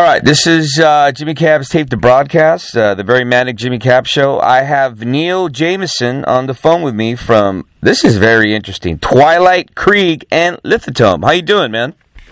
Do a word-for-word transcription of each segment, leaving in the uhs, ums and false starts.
right, this is uh, Jimmy Cap's Tape to Broadcast, uh, the very manic Jimmy Cap Show. I have Neil Jameson on the phone with me from, this is very interesting, Twilight, Krieg, and Lithotome. How you doing, man?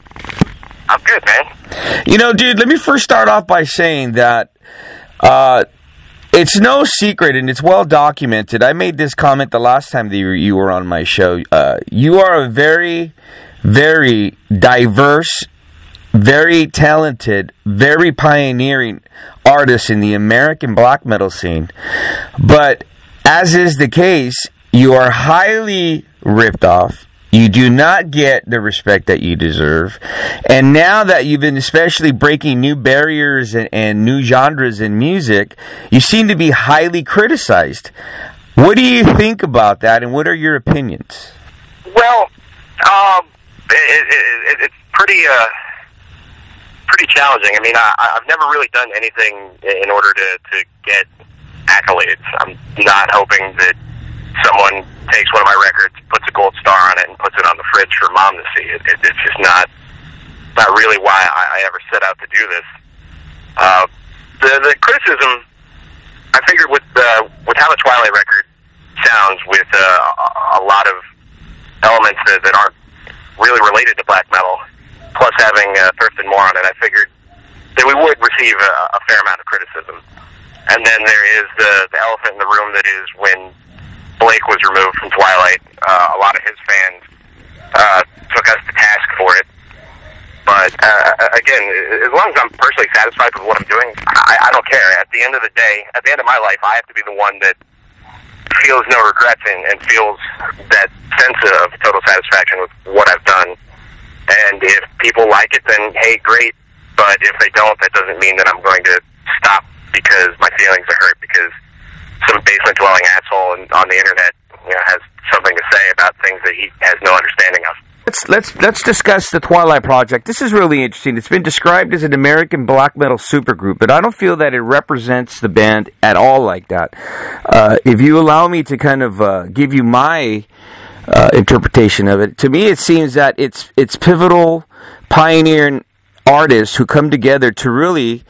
I'm good, man. You know, dude, let me first start off by saying that uh, it's no secret, and it's well documented. I made this comment the last time that you were on my show. Uh, you are a very, very diverse, very talented, very pioneering artist in the American black metal scene. But as is the case, you are highly ripped off. You do not get the respect that you deserve. And now that you've been especially breaking new barriers and, and new genres in music, you seem to be highly criticized. What do you think about that, and what are your opinions? Well, um, it, it, it, it's pretty... Uh pretty challenging. I mean, I, I've never really done anything in order to, to get accolades. I'm not hoping that someone takes one of my records, puts a gold star on it, and puts it on the fridge for mom to see. It, it, it's just not not really why I, I ever set out to do this. Uh, the the criticism, I figured with uh, with how the Twilight record sounds, with uh, a lot of elements that, that aren't really related to black metal, plus having uh, Thurston Moore on it, I figured that we would receive a, a fair amount of criticism. And then there is the, the elephant in the room that is when Blake was removed from Twilight. Uh, a lot of his fans uh, took us to task for it. But, uh, again, as long as I'm personally satisfied with what I'm doing, I, I don't care. At the end of the day, at the end of my life, I have to be the one that feels no regrets and, and feels that sense of total satisfaction with what I've done. And if people like it, then hey, great. But if they don't, that doesn't mean that I'm going to stop because my feelings are hurt because some basement-dwelling asshole on the internet, you know, has something to say about things that he has no understanding of. Let's let's let's discuss the Twilight Project. This is really interesting. It's been described as an American black metal supergroup, but I don't feel that it represents the band at all like that. Uh, if you allow me to kind of uh, give you my Uh, interpretation of it. To me, it seems that it's it's pivotal, pioneering artists who come together to really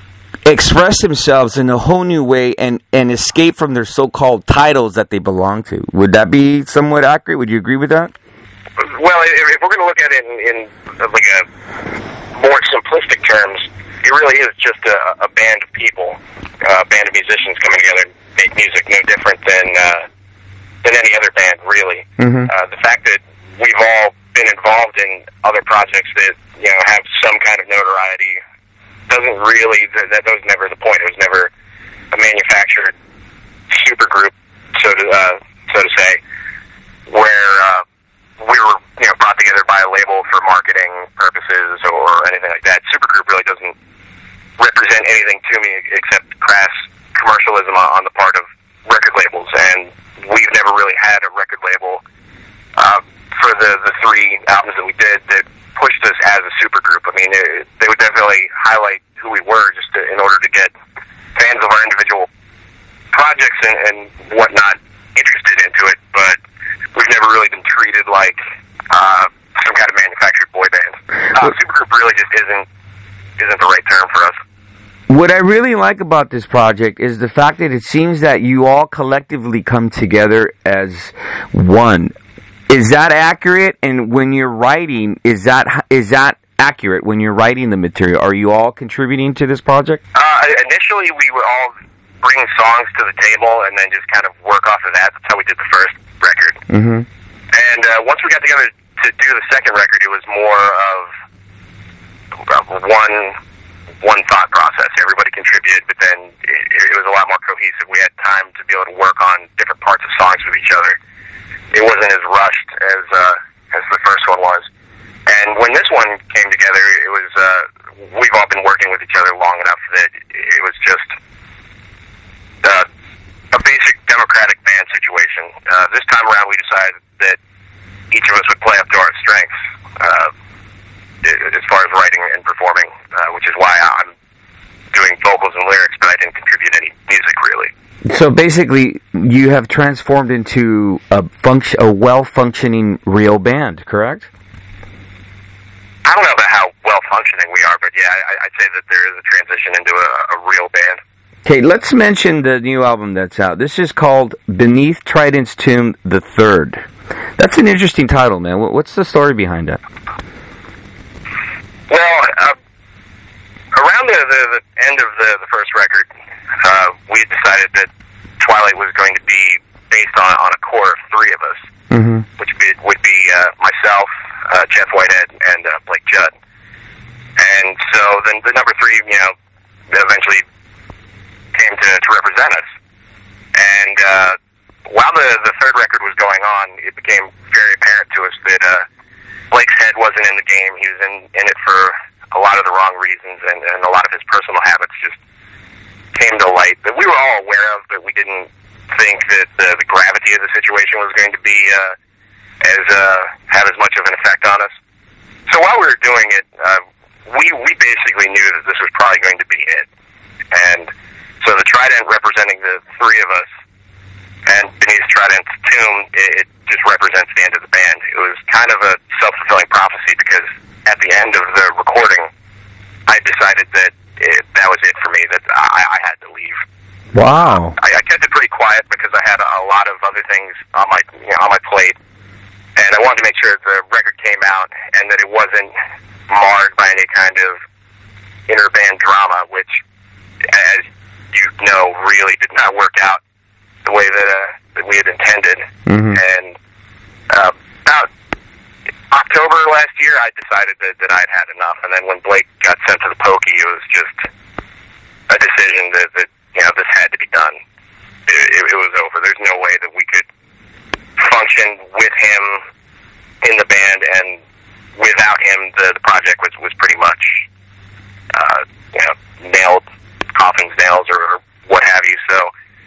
express themselves in a whole new way and, and escape from their so-called titles that they belong to. Would that be somewhat accurate? Would you agree with that? Well, if, if we're going to look at it in, in like a more simplistic terms, it really is just a, a band of people, a band of musicians coming together and make music no different than uh, than any other band, really. Mm-hmm. Uh, the fact that we've all been involved in other projects that, you know, have some kind of notoriety doesn't really, that, that was never the point. It was never a manufactured supergroup, so to, uh, so to say, where uh, we were, you know, brought together by a label for marketing purposes or anything like that. Supergroup really doesn't represent anything to me except crass commercialism on the part of record labels, and we've never really had a record label uh, for the, the three albums that we did that pushed us as a supergroup. I mean, it, they would definitely highlight who we were just to, in order to get fans of our individual projects and, and whatnot interested into it, but we've never really been treated like uh, some kind of manufactured boy band. Uh, supergroup really just isn't isn't the right term for us. What I really like about this project is the fact that it seems that you all collectively come together as one. Is that accurate? And when you're writing, is that is that accurate when you're writing the material? Are you all contributing to this project? Uh, initially, we would all bring songs to the table and then just kind of work off of that. That's how we did the first record. Mm-hmm. And uh, once we got together to do the second record, it was more of uh, one... one thought process. Everybody contributed, but then it, it was a lot more cohesive. We had time to be able to work on different parts of songs with each other. It wasn't as rushed as uh, as the first one was. And when this one came together, it was uh, we've all been working with each other long enough that it was just uh, a basic democratic band situation. Uh, this time around, we decided that each of us would play up to our strengths. Uh, as far as writing and performing, uh, which is why I'm doing vocals and lyrics, but I didn't contribute any music, really. So basically, you have transformed into a function, a well-functioning real band, correct? I don't know about how well-functioning we are, but yeah, I, I'd say that there is a transition into a, a real band. Okay, let's mention the new album that's out. This is called Beneath Trident's Tomb, the Third. That's an interesting title, man. What's the story behind that? Well, uh, around the, the, the end of the, the first record, uh, we decided that Twilight was going to be based on, on a core of three of us, mm-hmm. which be, would be uh, myself, uh, Jeff Whitehead, and uh, Blake Judd. And so then the number three, you know, eventually came to, to represent us. And uh, while the, the third record was going on, it became very apparent to us that uh, Blake's head wasn't in the game. He was in, in it for a lot of the wrong reasons, and, and a lot of his personal habits just came to light that we were all aware of, but we didn't think that the, the gravity of the situation was going to be uh, as uh, have as much of an effect on us. So while we were doing it, uh, we we basically knew that this was probably going to be it. And so the Trident representing the three of us, and Beneath Trident's Tomb, it, it just represents the end of the band. It was kind of a self-fulfilling prophecy, because at the end of the recording, I decided that it, that was it for me, that I, I had to leave. Wow. I, I kept it pretty quiet because I had a, a lot of other things on my you know, on my plate, and I wanted to make sure that the record came out and that it wasn't marred by any kind of inter-band drama, which, as you know, really did not work out the way that, uh, that we had intended. Mm-hmm. And uh, about October last year, I decided that, that I'd had enough. And then when Blake got sent to the pokey, it was just a decision that, that you know, this had to be done. It, it, it was over. There's no way that we could function with him in the band, and without him, the, the project was, was pretty much, uh, you know, nailed, coffins, nails, or, or what have you. So,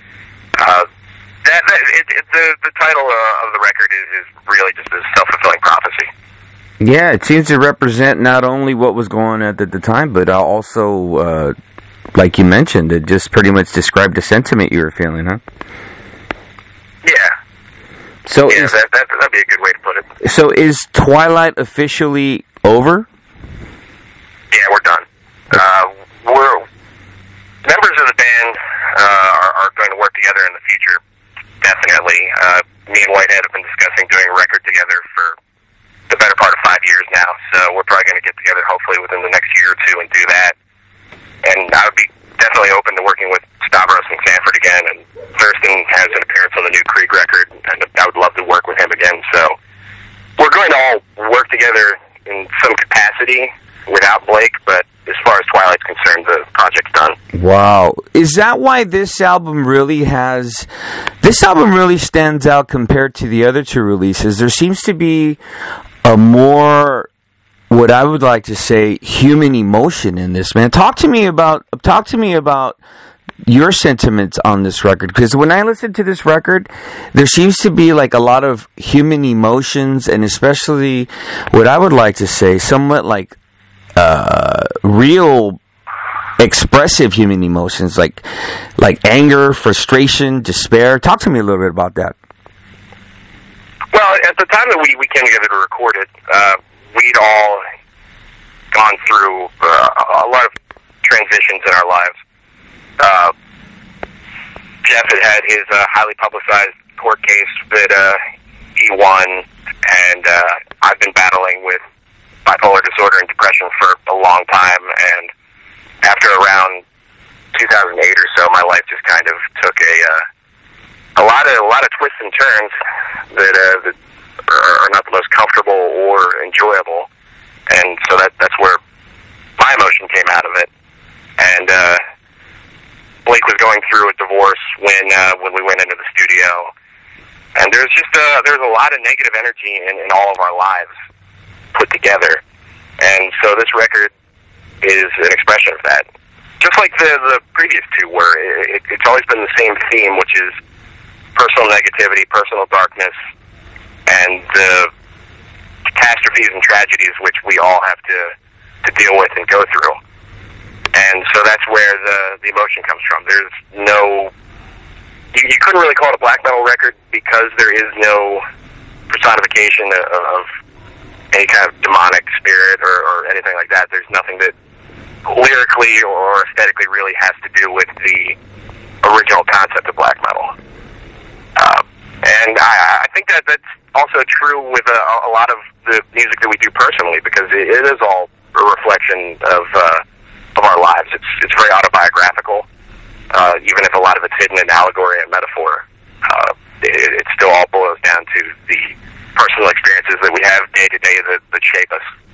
uh, that, that it, it, the the title uh, of the record is, is really just a self-fulfilling prophecy. Yeah, it seems to represent not only what was going on at the time, but also, uh, like you mentioned, it just pretty much described the sentiment you were feeling, huh? Yeah. So yeah, is, that, that, that'd be a good way to put it. So is Twilight officially over? Yeah, we're done. Uh, we're members of the band uh, are, are going to work together in the future, definitely. Uh, me and Whitehead have been discussing doing a record together for the better part of five years now, so we're probably going to get together hopefully within the next year or two and do that. And I would be definitely open to working with Stavros and Sanford again, and Thurston has an appearance on the new Krieg record, and I would love to work with him again. So we're going to all work together in some capacity without Blake, but as far as Twilight's concerned, the project's done. Wow. Is that why this album really has... This album really stands out compared to the other two releases? There seems to be a more... what I would like to say, human emotion in this, man. Talk to me about talk to me about your sentiments on this record, because when I listen to this record, there seems to be like a lot of human emotions, and especially what I would like to say, somewhat like uh, real expressive human emotions, like like anger, frustration, despair. Talk to me a little bit about that. Well, at the time that we, we came together to record it, uh, we'd all gone through uh, a lot of transitions in our lives. Uh, Jeff had had his uh, highly publicized court case that uh, he won, and uh, I've been battling with bipolar disorder and depression for a long time, and after around two thousand eight or so, my life just kind of took a uh, a lot of a lot of twists and turns that, uh, that are not the most comfortable or enjoyable, and so that that's where my emotion came out of it. And uh, Blake was going through a divorce when uh, when we went into the studio, and there's just uh, there's a lot of negative energy in, in all of our lives put together, and so this record is an expression of that. Just like the the previous two were, it, it's always been the same theme, which is personal negativity, personal darkness, and the catastrophes and tragedies which we all have to, to deal with and go through. And so that's where the, the emotion comes from. There's no... You, you couldn't really call it a black metal record because there is no personification of any kind of demonic spirit or, or anything like that. There's nothing that lyrically or aesthetically really has to do with the original concept of black metal. Uh, and I, I think that that's also true with a, a lot of the music that we do personally, because it, it is all a reflection of uh, of our lives. It's it's very autobiographical, uh, even if a lot of it's hidden in allegory and metaphor. Uh, it, it still all boils down to the personal experiences that we have day to day that, that shape us.